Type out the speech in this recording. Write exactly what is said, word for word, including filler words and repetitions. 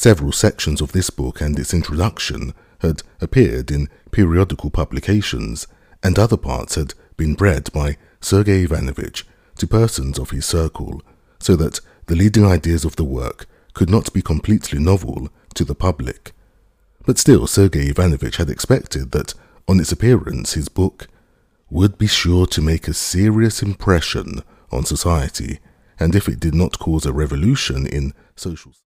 Several sections of this book and its introduction had appeared in periodical publications, and other parts had been read by Sergey Ivanovich to persons of his circle, so that the leading ideas of the work could not be completely novel to the public. But still, Sergey Ivanovich had expected that on its appearance his book would be sure to make a serious impression on society, and if it did not cause a revolution in social